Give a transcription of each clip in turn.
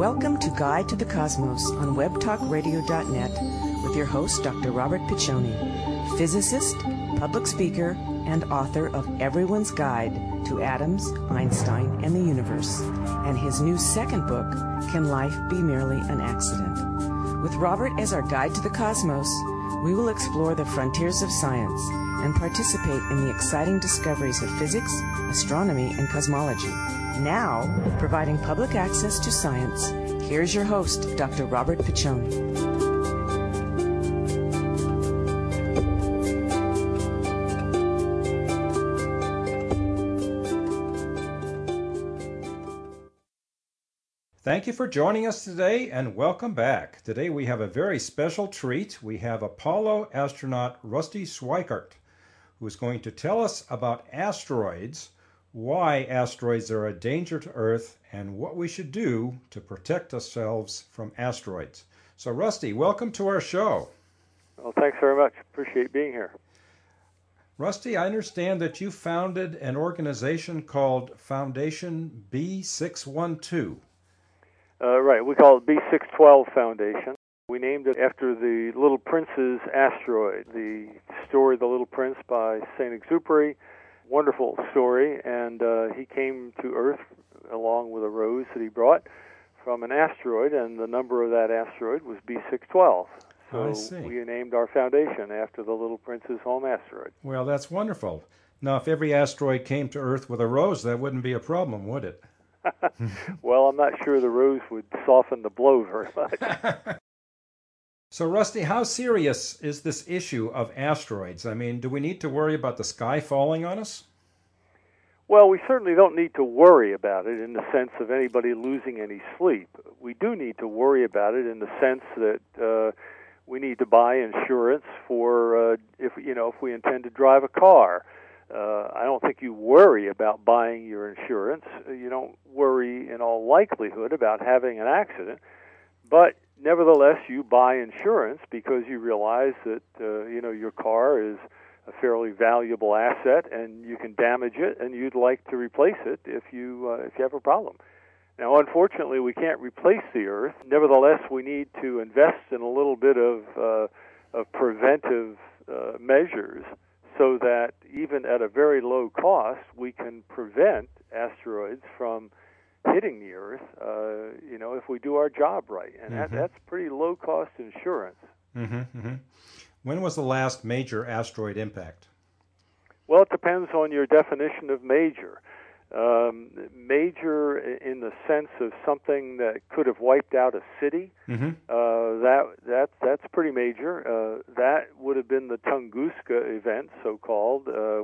Welcome to Guide to the Cosmos on webtalkradio.net with your host, Dr. Robert Piccioni, physicist, public speaker, and author of Everyone's Guide to Atoms, Einstein, and the Universe, and his new second book, Can Life Be Merely an Accident? With Robert as our guide to the cosmos, we will explore the frontiers of science and participate in the exciting discoveries of physics, astronomy, and cosmology. Now, providing public access to science, here's your host, Dr. Robert Piccioni. Thank you for joining us today and welcome back. Today we have a very special treat. We have Apollo astronaut Rusty Schweickart, who is going to tell us about asteroids, why asteroids are a danger to Earth, and what we should do to protect ourselves from asteroids. So Rusty, welcome to our show. Well, thanks very much. Appreciate being here. Rusty, I understand that you founded an organization called Foundation B612. Right, we call it B612 Foundation. We named it after the Little Prince's asteroid, the story The Little Prince by Saint-Exupéry. Wonderful story, and he came to Earth along with a rose that he brought from an asteroid, and the number of that asteroid was B612. So we named our foundation after the Little Prince's home asteroid. Well, that's wonderful. Now, if every asteroid came to Earth with a rose, that wouldn't be a problem, would it? Well, I'm not sure the rose would soften the blow very much. So, Rusty, how serious is this issue of asteroids? I mean, do we need to worry about the sky falling on us? Well, we certainly don't need to worry about it in the sense of anybody losing any sleep. We do need to worry about it in the sense that we need to buy insurance for if we intend to drive a car. I don't think you worry about buying your insurance. You don't worry in all likelihood about having an accident, but nevertheless you buy insurance because you realize that your car is a fairly valuable asset and you can damage it and you'd like to replace it if you have a problem. Now, unfortunately, we can't replace the Earth. Nevertheless, we need to invest in a little bit of preventive measures, so that even at a very low cost, we can prevent asteroids from hitting the Earth, if we do our job right. And that's pretty low-cost insurance. When was the last major asteroid impact? Well, it depends on your definition of major. Major in the sense of something that could have wiped out a city, that's pretty major. That would have been the Tunguska event, so-called,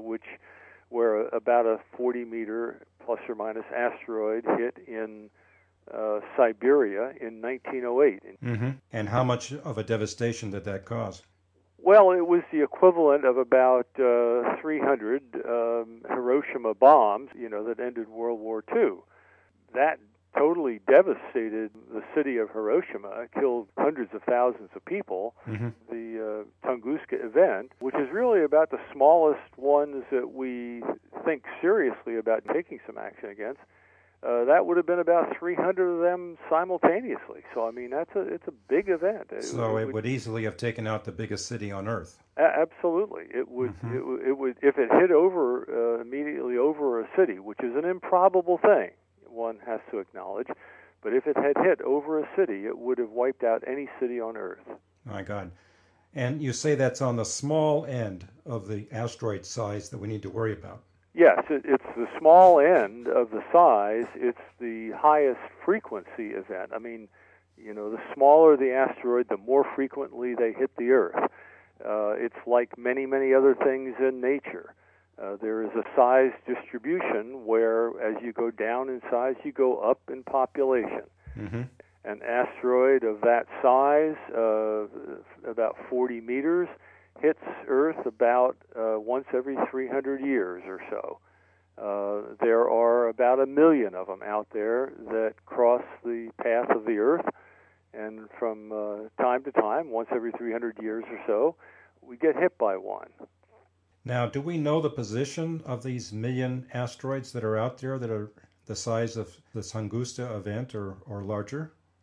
where about a 40-meter plus or minus asteroid hit in Siberia in 1908. And how much of a devastation did that cause? Well, it was the equivalent of about 300 Hiroshima bombs, that ended World War II. That totally devastated the city of Hiroshima. It killed hundreds of thousands of people. The Tunguska event, which is really about the smallest ones that we think seriously about taking some action against, that would have been about 300 of them simultaneously. So, I mean, it's a big event. So it would easily have taken out the biggest city on Earth. Absolutely, it would. It would if it hit over immediately over a city, which is an improbable thing. One has to acknowledge, but if it had hit over a city, it would have wiped out any city on Earth. My God. And you say that's on the small end of the asteroid size that we need to worry about. Yes, it's the small end of the size. It's the highest frequency event. I mean, the smaller the asteroid, the more frequently they hit the Earth. It's like many, many other things in nature. There is a size distribution where as you go down in size, you go up in population. An asteroid of that size, about 40 meters, hits Earth about once every 300 years or so. There are about 1 million of them out there that cross the path of the Earth, and from time to time, once every 300 years or so, we get hit by one. Now, do we know the position of these 1 million asteroids that are out there that are the size of the Tunguska event or larger?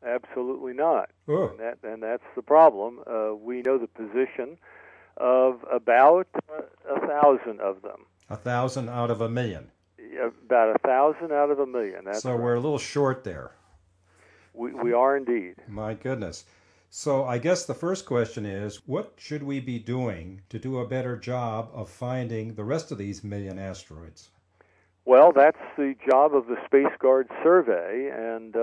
Absolutely not. Oh. And that's the problem. We know the position of about 1,000 of them. 1,000 out of 1,000,000. About 1,000 out of 1,000,000. That's So right. we're a little short there. We are indeed. My goodness. So I guess the first question is, what should we be doing to do a better job of finding the rest of these 1,000,000 asteroids? Well, that's the job of the Space Guard Survey, and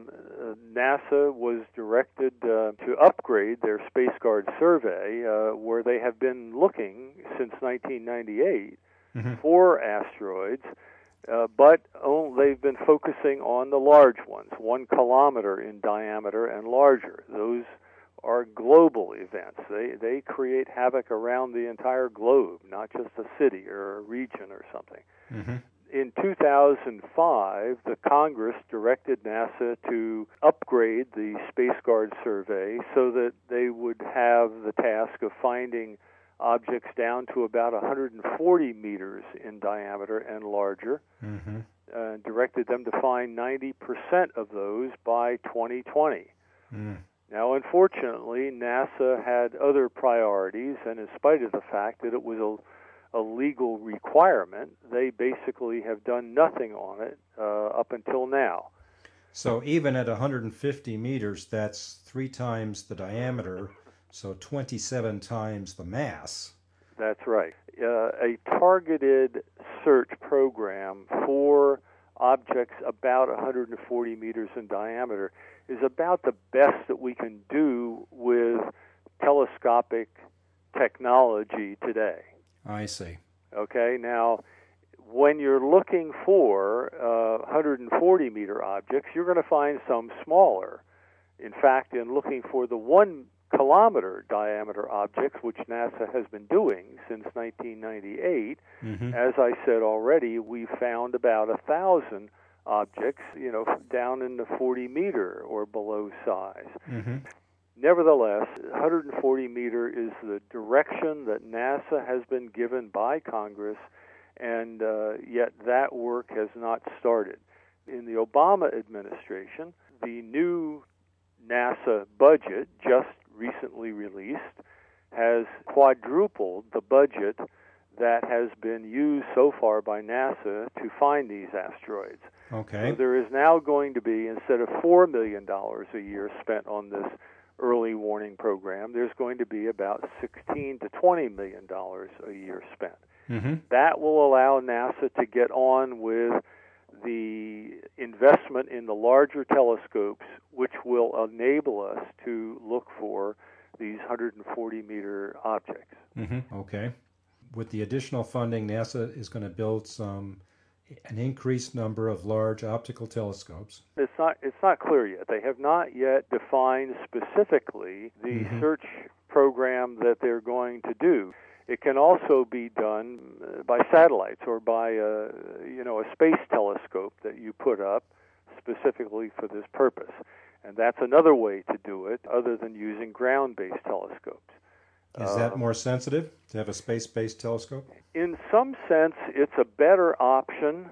NASA was directed to upgrade their Space Guard Survey, where they have been looking since 1998 for asteroids, but they've been focusing on the large ones, 1 kilometer in diameter and larger. Those are global events. They create havoc around the entire globe, not just a city or a region or something. Mm-hmm. In 2005, the Congress directed NASA to upgrade the Space Guard Survey so that they would have the task of finding objects down to about 140 meters in diameter and larger. Mm-hmm. Directed them to find 90% of those by 2020. Mm. Now, unfortunately, NASA had other priorities, and in spite of the fact that it was a legal requirement, they basically have done nothing on it up until now. So even at 150 meters, that's 3 times the diameter, so 27 times the mass. That's right. A targeted search program for objects about 140 meters in diameter is about the best that we can do with telescopic technology today. I see. Okay, now when you're looking for 140 meter objects, you're going to find some smaller. In fact, in looking for the 1 kilometer diameter objects, which NASA has been doing since 1998, as I said already, we found about 1,000 objects, down in the 40 meter or below size. Nevertheless, 140 meter is the direction that NASA has been given by Congress, and yet that work has not started. In the Obama administration, the new NASA budget, just recently released, has quadrupled the budget that has been used so far by NASA to find these asteroids. Okay. So there is now going to be, instead of $4 million a year spent on this early warning program, there's going to be about $16 to $20 million a year spent. That will allow NASA to get on with the investment in the larger telescopes, which will enable us to look for these 140-meter objects. Okay. With the additional funding, NASA is going to build an increased number of large optical telescopes. It's not clear yet. They have not yet defined specifically the search program that they're going to do. It can also be done by satellites or by a space telescope that you put up specifically for this purpose. And that's another way to do it other than using ground-based telescopes. Is that more sensitive to have a space-based telescope? In some sense, it's a better option.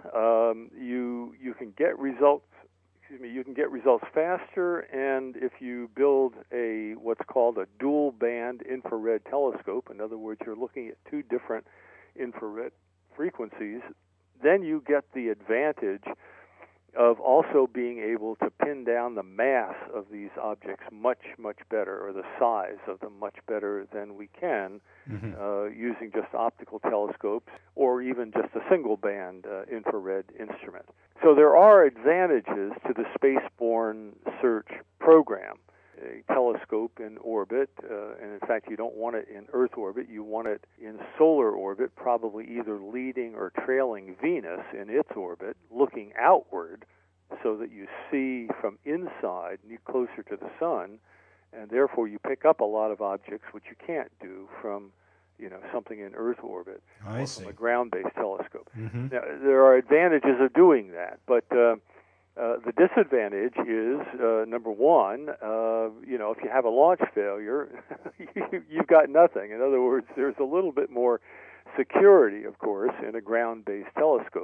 You can get results. You can get results faster, and if you build what's called a dual-band infrared telescope, in other words, you're looking at 2 different infrared frequencies, then you get the advantage of also being able to pin down the mass of these objects much, much better, or the size of them much better than we can using just optical telescopes or even just a single-band infrared instrument. So there are advantages to the spaceborne search program. A telescope in orbit, and in fact you don't want it in Earth orbit, you want it in solar orbit, probably either leading or trailing Venus in its orbit, looking outward so that you see from inside closer to the sun, and therefore you pick up a lot of objects which you can't do from something in Earth orbit or from a ground-based telescope. Now, there are advantages of doing that, but the disadvantage is, number one, if you have a launch failure, you've got nothing. In other words, there's a little bit more security, of course, in a ground-based telescope.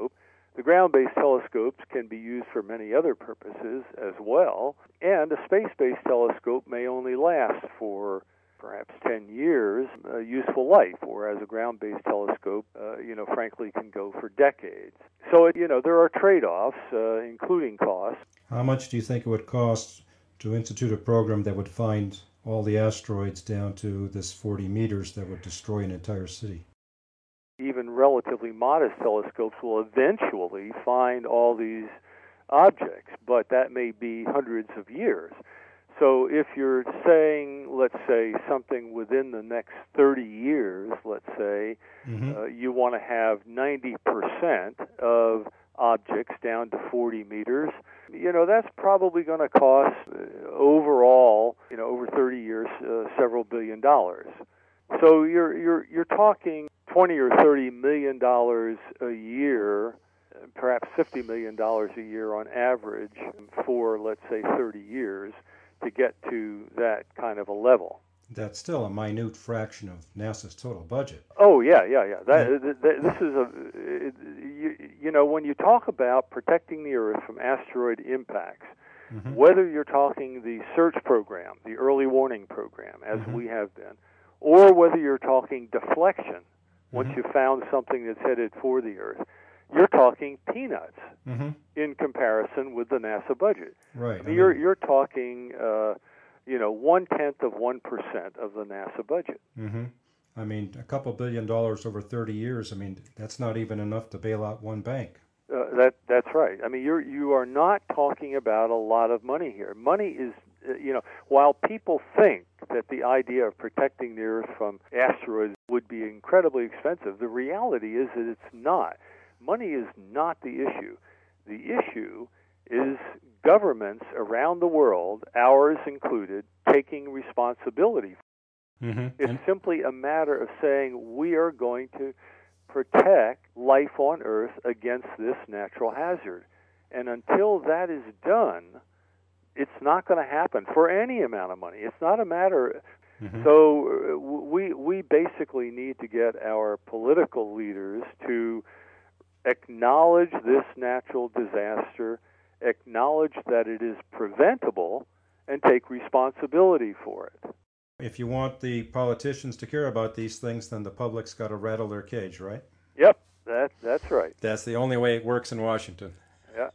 The ground-based telescopes can be used for many other purposes as well, and a space-based telescope may only last for perhaps 10 years useful life, whereas a ground-based telescope, frankly, can go for decades. So, there are trade-offs, including cost. How much do you think it would cost to institute a program that would find all the asteroids down to this 40 meters that would destroy an entire city? Even relatively modest telescopes will eventually find all these objects, but that may be hundreds of years. So if you're saying, let's say, something within the next 30 years, let's say, you want to have 90% of objects down to 40 meters, that's probably going to cost overall, over 30 years, several $billion. So you're talking $20 or $30 million a year, perhaps $50 million a year on average for, let's say, 30 years to get to that kind of a level. That's still a minute fraction of NASA's total budget. Oh, yeah. This is when you talk about protecting the Earth from asteroid impacts, whether you're talking the search program, the early warning program, as we have been, or whether you're talking deflection, once you've found something that's headed for the Earth, you're talking peanuts in comparison with the NASA budget. Right. You're talking, 1/10 of 1% of the NASA budget. I mean, a couple $1 billion over 30 years. I mean, that's not even enough to bail out one bank. That's right. I mean, you are not talking about a lot of money here. Money is, while people think that the idea of protecting the Earth from asteroids would be incredibly expensive, the reality is that it's not. Money is not the issue. The issue is governments around the world, ours included, taking responsibility. It's simply a matter of saying we are going to protect life on Earth against this natural hazard. And until that is done, it's not going to happen for any amount of money. It's not a matter. So we basically need to get our political leaders to acknowledge this natural disaster, acknowledge that it is preventable, and take responsibility for it. If you want the politicians to care about these things, then the public's got to rattle their cage, right? Yep, that's right. That's the only way it works in Washington. Yeah.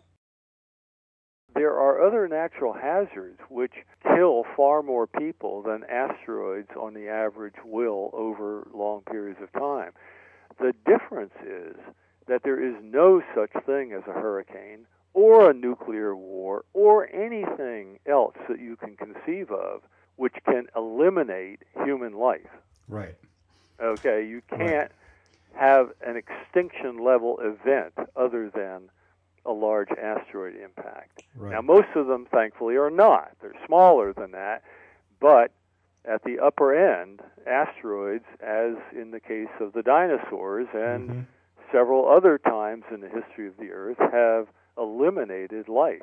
There are other natural hazards which kill far more people than asteroids on the average will over long periods of time. The difference is that there is no such thing as a hurricane or a nuclear war or anything else that you can conceive of which can eliminate human life. Right. Okay, you can't have an extinction-level event other than a large asteroid impact. Right. Now, most of them, thankfully, are not. They're smaller than that, but at the upper end, asteroids, as in the case of the dinosaurs and several other times in the history of the Earth, have eliminated life.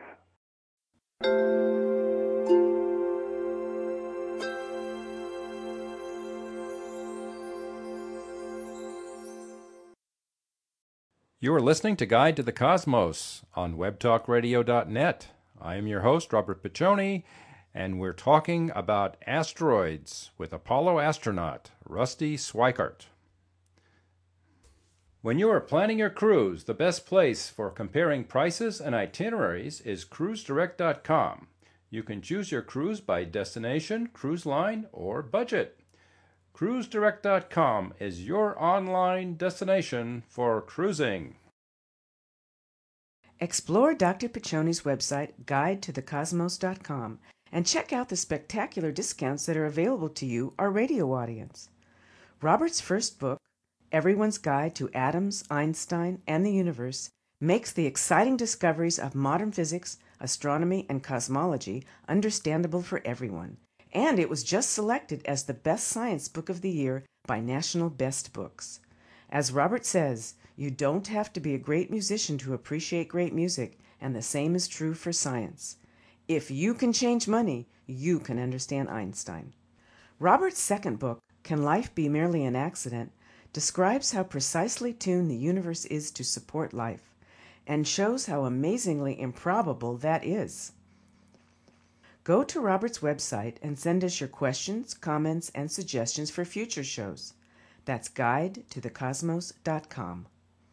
You are listening to Guide to the Cosmos on webtalkradio.net. I am your host, Robert Piccioni, and we're talking about asteroids with Apollo astronaut Rusty Schweickart. When you are planning your cruise, the best place for comparing prices and itineraries is cruisedirect.com. You can choose your cruise by destination, cruise line, or budget. cruisedirect.com is your online destination for cruising. Explore Dr. Piccioni's website, guidetothecosmos.com, and check out the spectacular discounts that are available to you, our radio audience. Robert's first book, Everyone's Guide to Atoms, Einstein, and the Universe, makes the exciting discoveries of modern physics, astronomy, and cosmology understandable for everyone. And it was just selected as the best science book of the year by National Best Books. As Robert says, you don't have to be a great musician to appreciate great music, and the same is true for science. If you can change money, you can understand Einstein. Robert's second book, Can Life Be Merely an Accident?, describes how precisely tuned the universe is to support life. and shows how amazingly improbable that is. Go to Robert's website and send us your questions, comments, and suggestions for future shows. That's guidetothecosmos.com.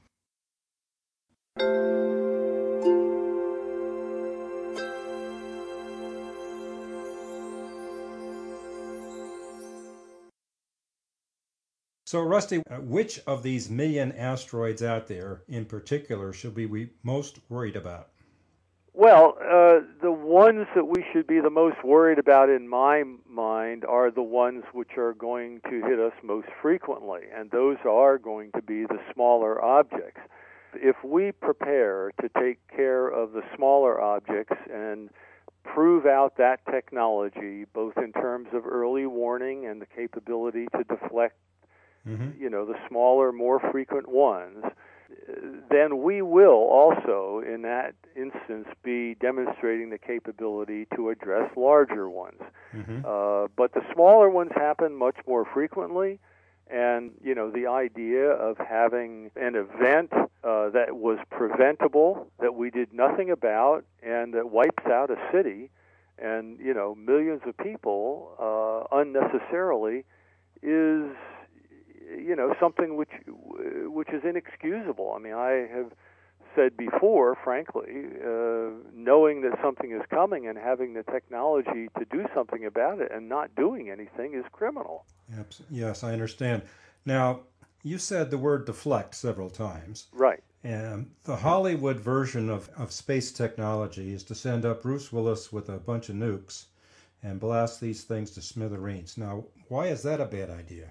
So, Rusty, which of these million asteroids out there in particular should we be most worried about? Well, the ones that we should be the most worried about in my mind are the ones which are going to hit us most frequently, and those are going to be the smaller objects. If we prepare to take care of the smaller objects and prove out that technology, both in terms of early warning and the capability to deflect, the smaller, more frequent ones, then we will also, in that instance, be demonstrating the capability to address larger ones. But the smaller ones happen much more frequently, and, the idea of having an event that was preventable, that we did nothing about, and that wipes out a city and, millions of people unnecessarily is something which is inexcusable. I mean, I have said before, frankly, knowing that something is coming and having the technology to do something about it and not doing anything is criminal. Yes, I understand. Now, you said the word deflect several times. Right. And the Hollywood version of space technology is to send up Bruce Willis with a bunch of nukes and blast these things to smithereens. Now, why is that a bad idea?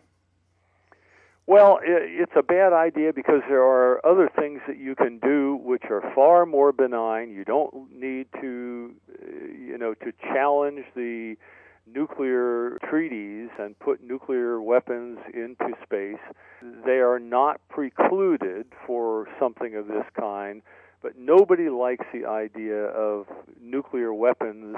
Well, it's a bad idea because there are other things that you can do which are far more benign. You don't need to, to challenge the nuclear treaties and put nuclear weapons into space. They are not precluded for something of this kind, but nobody likes the idea of nuclear weapons,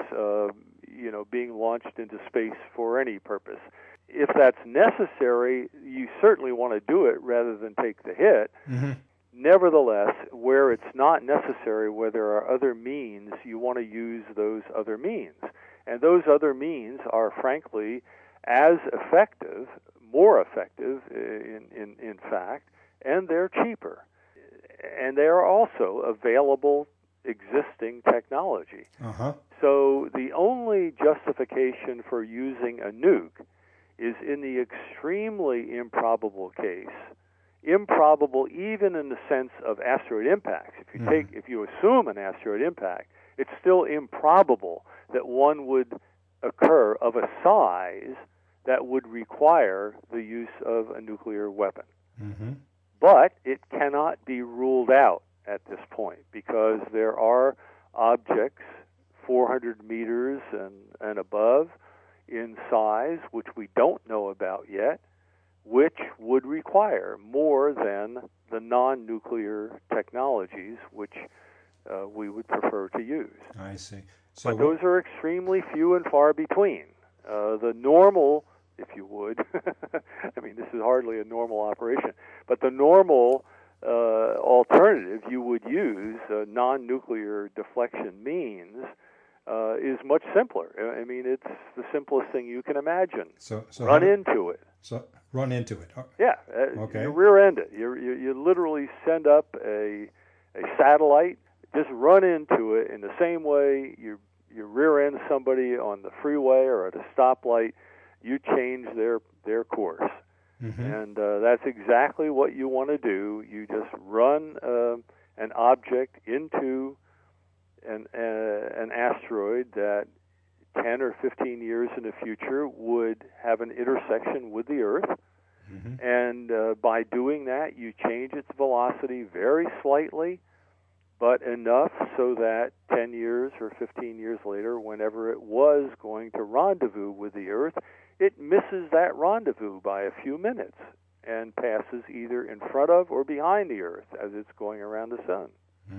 being launched into space for any purpose. If that's necessary, you certainly want to do it rather than take the hit. Nevertheless, where it's not necessary, where there are other means, you want to use those other means. And those other means are, frankly, as effective, more effective, in fact, and they're cheaper. And they are also available existing technology. So the only justification for using a nuke is in the extremely improbable case, improbable even in the sense of asteroid impacts. If you assume an asteroid impact, it's still improbable that one would occur of a size that would require the use of a nuclear weapon. But it cannot be ruled out at this point because there are objects 400 meters and above in size, which we don't know about yet, which would require more than the non-nuclear technologies which we would prefer to use. I see. So but those are extremely few and far between. The normal, if you would, I mean, this is hardly a normal operation, but the normal alternative you would use, non-nuclear deflection means, is much simpler. I mean, it's the simplest thing you can imagine. So run into it. So run into it. Yeah. Okay. You rear end it. You literally send up a satellite. Just run into it in the same way you rear end somebody on the freeway or at a stoplight. You change their course, and that's exactly what you want to do. You just run an object into an asteroid that 10 or 15 years in the future would have an intersection with the Earth. And by doing that, you change its velocity very slightly, but enough so that 10 years or 15 years later, whenever it was going to rendezvous with the Earth, it misses that rendezvous by a few minutes and passes either in front of or behind the Earth as it's going around the sun.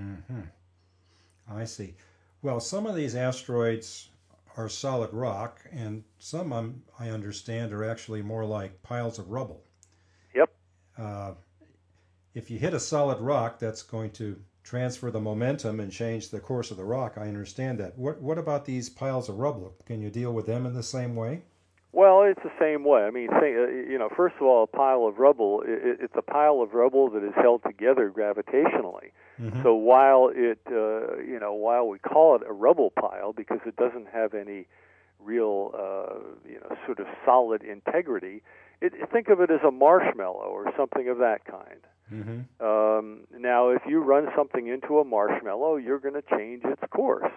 I see. Well, some of these asteroids are solid rock, and some, I understand, are actually more like piles of rubble. Yep. If you hit a solid rock, that's going to transfer the momentum and change the course of the rock. I understand that. What about these piles of rubble? Can you deal with them in the same way? Well, it's the same way. I mean, first of all, a pile of rubble, it's a pile of rubble that is held together gravitationally. Mm-hmm. So while while we call it a rubble pile because it doesn't have any real, sort of solid integrity, think of it as a marshmallow or something of that kind. Mm-hmm. Now, if you run something into a marshmallow, you're going to change its course.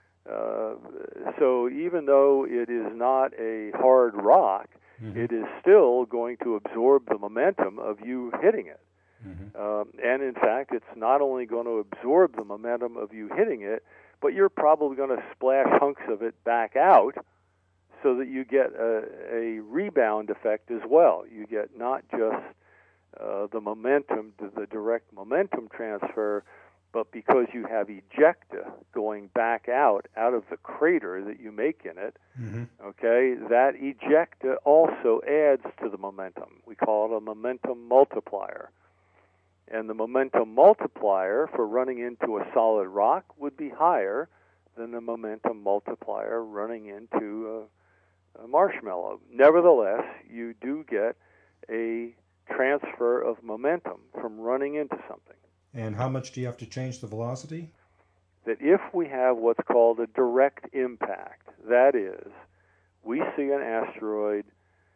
So even though it is not a hard rock, mm-hmm. it is still going to absorb the momentum of you hitting it. Mm-hmm. And in fact, it's not only going to absorb the momentum of you hitting it, but you're probably going to splash hunks of it back out so that you get a rebound effect as well. You get not just the momentum, the direct momentum transfer, but because you have ejecta going back out of the crater that you make in it, mm-hmm. okay, that ejecta also adds to the momentum. We call it a momentum multiplier. And the momentum multiplier for running into a solid rock would be higher than the momentum multiplier running into a marshmallow. Nevertheless, you do get a transfer of momentum from running into something. And how much do you have to change the velocity? That if we have what's called a direct impact, that is, we see an asteroid,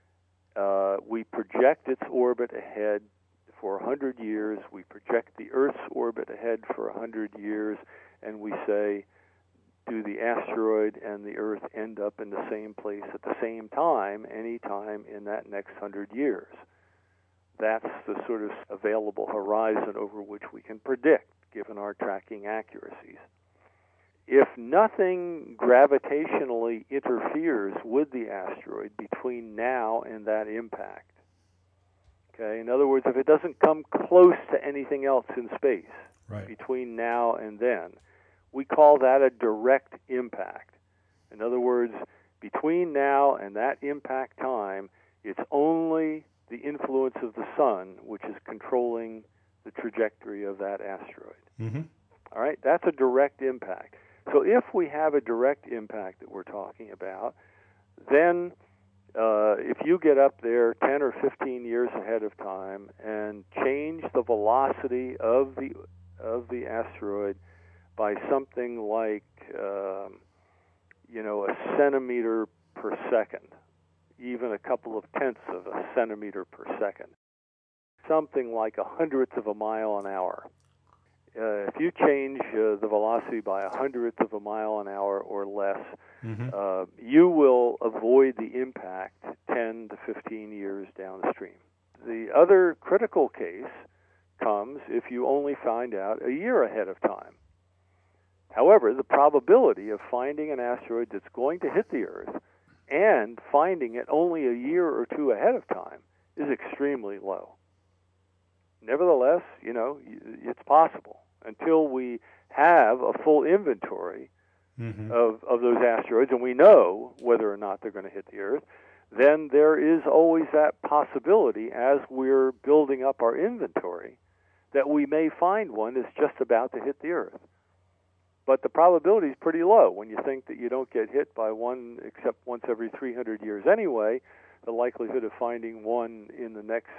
we project its orbit ahead for 100 years, we project the Earth's orbit ahead for 100 years, and we say, do the asteroid and the Earth end up in the same place at the same time, any time in that next 100 years? That's the sort of available horizon over which we can predict, given our tracking accuracies. If nothing gravitationally interferes with the asteroid between now and that impact, okay, in other words, if it doesn't come close to anything else in space right. between now and then, we call that a direct impact. In other words, between now and that impact time, it's only the influence of the sun which is controlling the trajectory of that asteroid. Mm-hmm. All right, that's a direct impact. So if we have a direct impact that we're talking about, then if you get up there 10 or 15 years ahead of time and change the velocity of the asteroid by something like a centimeter per second, even a couple of tenths of a centimeter per second, something like 100th of a mile an hour. If you change the velocity by 100th of a mile an hour or less, mm-hmm. You will avoid the impact 10 to 15 years downstream. The other critical case comes if you only find out a year ahead of time. However, the probability of finding an asteroid that's going to hit the Earth and finding it only a year or two ahead of time is extremely low. Nevertheless, it's possible. Until we have a full inventory mm-hmm. of those asteroids, and we know whether or not they're going to hit the Earth, then there is always that possibility as we're building up our inventory that we may find one that's just about to hit the Earth. But the probability is pretty low. When you think that you don't get hit by one except once every 300 years anyway, the likelihood of finding one in the next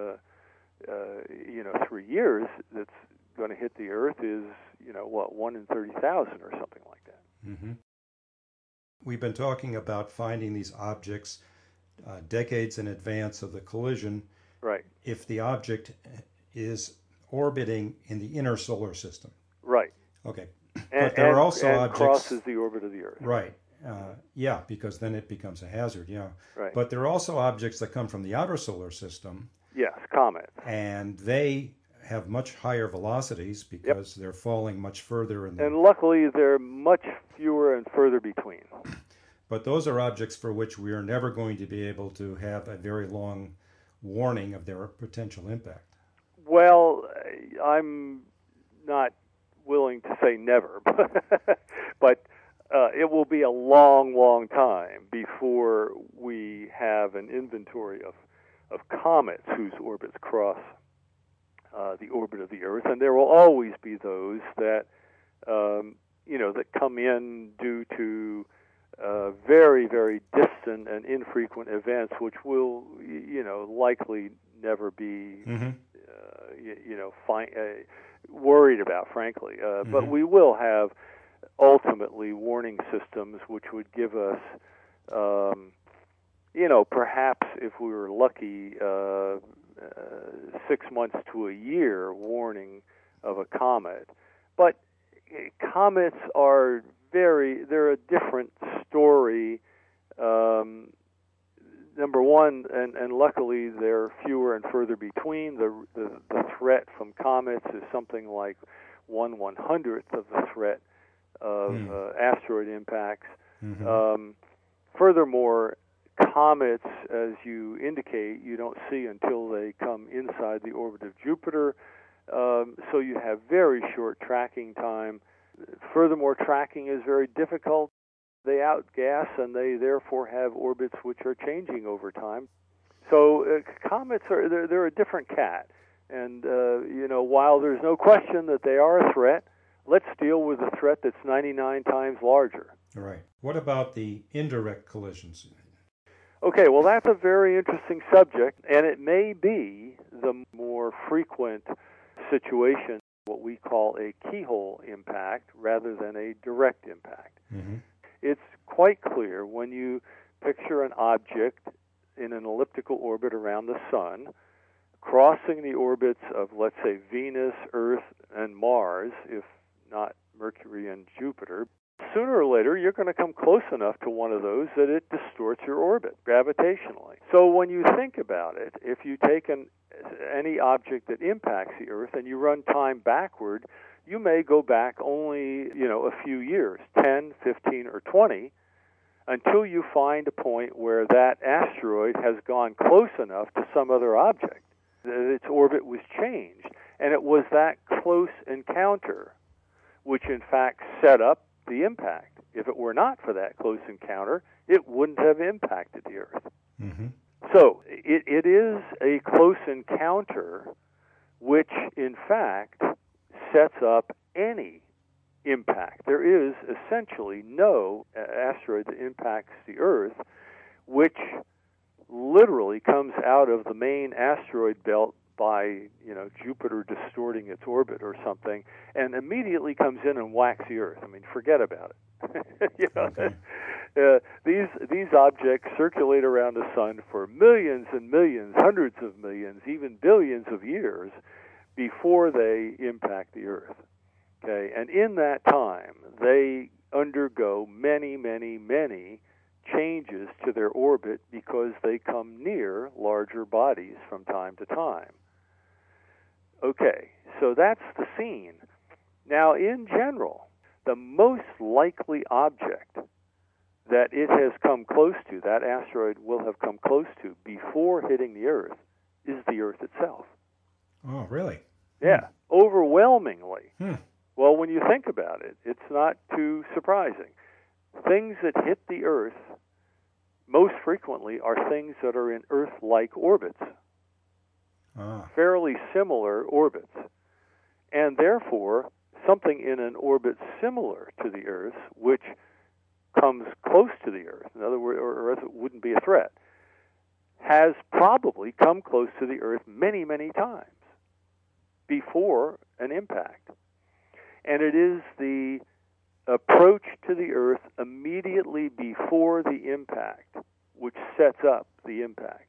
3 years that's going to hit the Earth is, 1 in 30,000 or something like that. Mm-hmm. We've been talking about finding these objects decades in advance of the collision. Right. If the object is orbiting in the inner solar system. Right. Okay. But there are also objects... crosses the orbit of the Earth. Right. Yeah, because then it becomes a hazard, yeah. Right. But there are also objects that come from the outer solar system. Yes, comets. And they have much higher velocities because they're falling much further in the... And luckily, they're much fewer and further between. But those are objects for which we are never going to be able to have a very long warning of their potential impact. Well, I'm not willing to say never, but it will be a long, long time before we have an inventory of comets whose orbits cross the orbit of the Earth, and there will always be those that that come in due to very, very distant and infrequent events, which will, likely never be, worried about, frankly. But we will have ultimately warning systems which would give us, perhaps if we were lucky, 6 months to a year warning of a comet. But comets are they're a different story. Number one, and luckily they're fewer and further between. The threat from comets is something like 1/100th of the threat of asteroid impacts. Furthermore, comets, as you indicate, you don't see until they come inside the orbit of Jupiter, so you have very short tracking time. Furthermore, tracking is very difficult. They outgas, and they therefore have orbits which are changing over time. So comets they're a different cat, and while there's no question that they are a threat, let's deal with a threat that's 99 times larger. Right. What about the indirect collisions? Okay, well, that's a very interesting subject, and it may be the more frequent situation, what we call a keyhole impact rather than a direct impact. It's quite clear when you picture an object in an elliptical orbit around the Sun, crossing the orbits of, let's say, Venus, Earth, and Mars, if not Mercury and Jupiter. Sooner or later, you're going to come close enough to one of those that it distorts your orbit gravitationally. So when you think about it, if you take any object that impacts the Earth and you run time backward, you may go back only, a few years, 10, 15, or 20, until you find a point where that asteroid has gone close enough to some other object that its orbit was changed. And it was that close encounter which, in fact, set up the impact. If it were not for that close encounter, it wouldn't have impacted the Earth. So it is a close encounter which, in fact, sets up any impact. There is essentially no asteroid that impacts the Earth which literally comes out of the main asteroid belt by, Jupiter distorting its orbit or something, and immediately comes in and whacks the Earth. I mean, forget about it. These objects circulate around the Sun for millions and millions, hundreds of millions, even billions of years before they impact the Earth. Okay, and in that time, they undergo many, many, many changes to their orbit because they come near larger bodies from time to time. Okay, so that's the scene. Now, in general, the most likely object that it has come close to, that asteroid will have come close to before hitting the Earth, is the Earth itself. Oh, really? Yeah, overwhelmingly. Well, when you think about it, it's not too surprising. Things that hit the Earth most frequently are things that are in Earth-like orbits, fairly similar orbits. And therefore, something in an orbit similar to the Earth, which comes close to the Earth, in other words, or else it wouldn't be a threat, has probably come close to the Earth many, many times before an impact. And it is the approach to the Earth immediately before the impact which sets up the impact.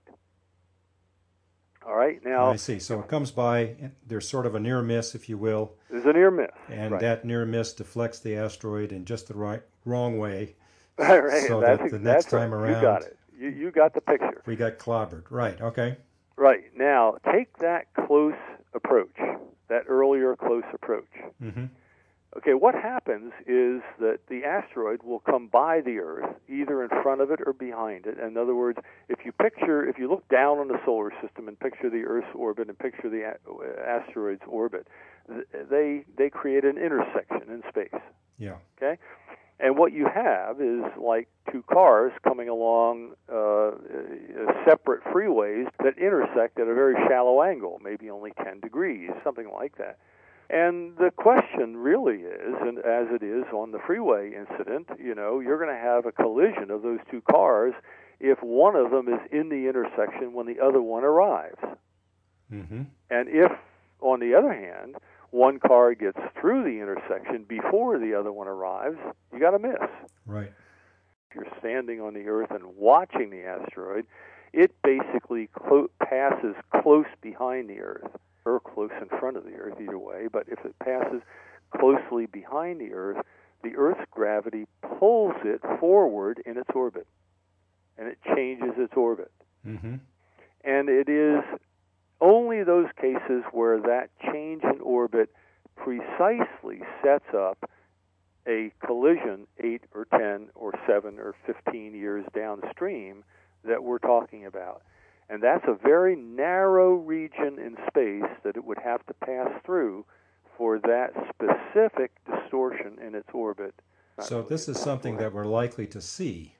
All right, now... I see. So it comes by, there's sort of a near miss, if you will. There's a near miss. And right. That near miss deflects the asteroid in just the wrong way. Right, so that the next time around... You got it. You got the picture. We got clobbered. Right, okay. Right. Now, take that close approach, that earlier close approach. Okay, what happens is that the asteroid will come by the Earth, either in front of it or behind it. In other words, if you look down on the solar system and picture the Earth's orbit and picture the asteroid's orbit, they create an intersection in space. Yeah. Okay? And what you have is like two cars coming along separate freeways that intersect at a very shallow angle, maybe only 10 degrees, something like that. And the question really is, and as it is on the freeway incident, you're going to have a collision of those two cars if one of them is in the intersection when the other one arrives. Mm-hmm. And if, on the other hand, one car gets through the intersection before the other one arrives, you got to miss. Right. If you're standing on the Earth and watching the asteroid, it basically passes close behind the Earth, or close in front of the Earth, either way. But if it passes closely behind the Earth's gravity pulls it forward in its orbit, and it changes its orbit. Mm-hmm. And it is only those cases where that change in orbit precisely sets up a collision 8 or 10 or 7 or 15 years downstream that we're talking about. And that's a very narrow region in space that it would have to pass through for that specific distortion in its orbit. So this is something that we're likely to see.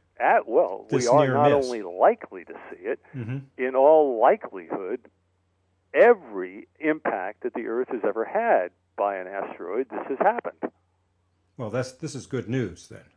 We are not only likely to see it, mm-hmm. in all likelihood, every impact that the Earth has ever had by an asteroid, this has happened. Well, this is good news, then.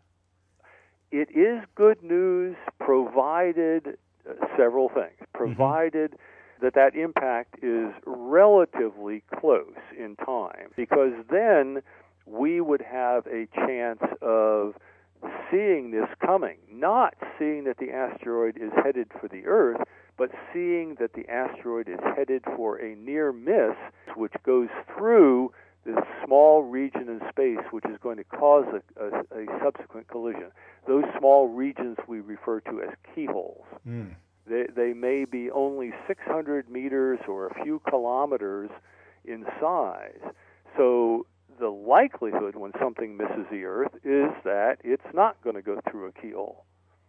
It is good news, provided several things. Provided mm-hmm. that impact is relatively close in time, because then we would have a chance of seeing this coming, not seeing that the asteroid is headed for the Earth, but seeing that the asteroid is headed for a near miss, which goes through this small region in space, which is going to cause a subsequent collision. Those small regions we refer to as keyholes. Mm. They may be only 600 meters or a few kilometers in size. So the likelihood when something misses the Earth is that it's not going to go through a keyhole.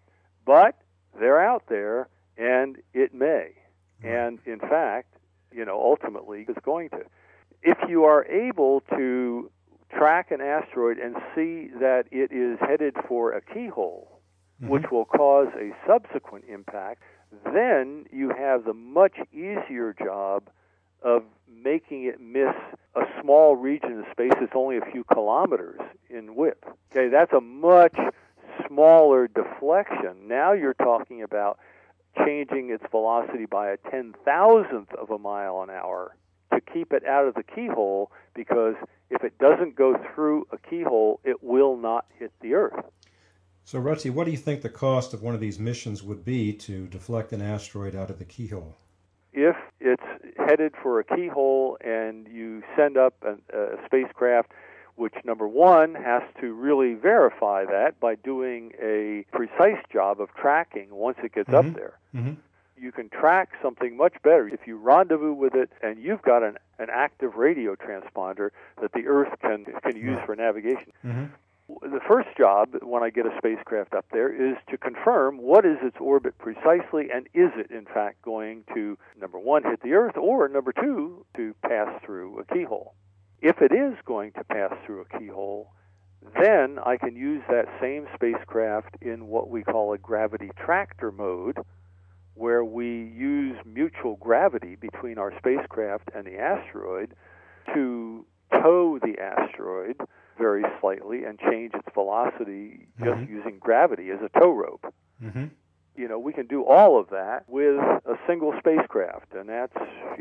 But they're out there, and it may. Right. And in fact, ultimately it's going to. If you are able to track an asteroid and see that it is headed for a keyhole, mm-hmm. which will cause a subsequent impact, then you have the much easier job of making it miss a small region of space that's only a few kilometers in width. Okay, that's a much smaller deflection. Now you're talking about changing its velocity by a 10,000th of a mile an hour to keep it out of the keyhole, because if it doesn't go through a keyhole, it will not hit the Earth. So, Rusty, what do you think the cost of one of these missions would be to deflect an asteroid out of the keyhole? If it's headed for a keyhole and you send up a spacecraft, which, number one, has to really verify that by doing a precise job of tracking once it gets mm-hmm. up there. Mm-hmm. You can track something much better if you rendezvous with it and you've got an active radio transponder that the Earth can use right. for navigation. Mm-hmm. The first job when I get a spacecraft up there is to confirm what is its orbit precisely, and is it in fact going to, number one, hit the Earth, or number two, to pass through a keyhole. If it is going to pass through a keyhole, then I can use that same spacecraft in what we call a gravity tractor mode, where we use mutual gravity between our spacecraft and the asteroid to tow the asteroid very slightly and change its velocity just mm-hmm. using gravity as a tow rope. Mm-hmm. We can do all of that with a single spacecraft, and that's,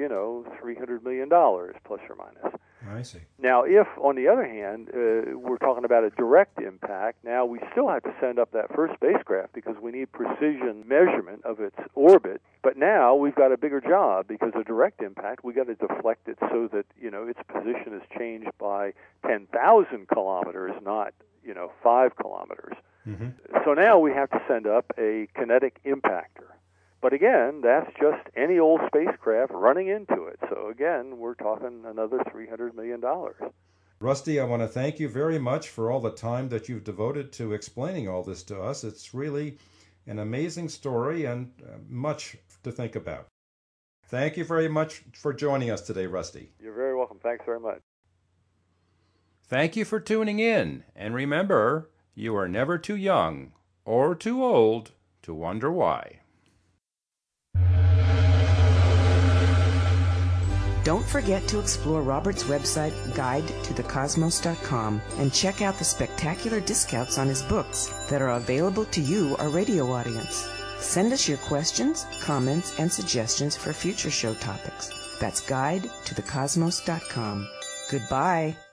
$300 million, plus or minus. I see. Now, if, on the other hand, we're talking about a direct impact, now we still have to send up that first spacecraft because we need precision measurement of its orbit. But now we've got a bigger job because a direct impact, we've got to deflect it so that, its position is changed by 10,000 kilometers, not, 5 kilometers. Mm-hmm. So now we have to send up a kinetic impactor. But again, that's just any old spacecraft running into it. So again, we're talking another $300 million. Rusty, I want to thank you very much for all the time that you've devoted to explaining all this to us. It's really an amazing story and much to think about. Thank you very much for joining us today, Rusty. You're very welcome. Thanks very much. Thank you for tuning in. And remember, You are never too young or too old to wonder why. Don't forget to explore Robert's website, guidetothecosmos.com, and check out the spectacular discounts on his books that are available to you, our radio audience. Send us your questions, comments, and suggestions for future show topics. That's guidetothecosmos.com. Goodbye.